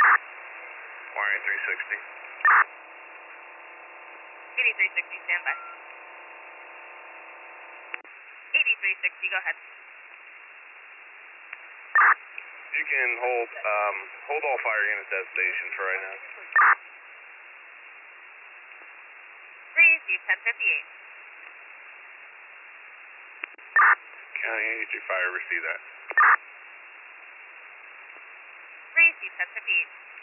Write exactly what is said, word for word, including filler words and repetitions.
Wiring three sixty. eighty-three sixty, standby. eighty-three sixty, go ahead. You can hold um, hold all fire units at station for right now. Receive ten fifty-eight. County eighty-three fire, receive that. Receive ten fifty-eight.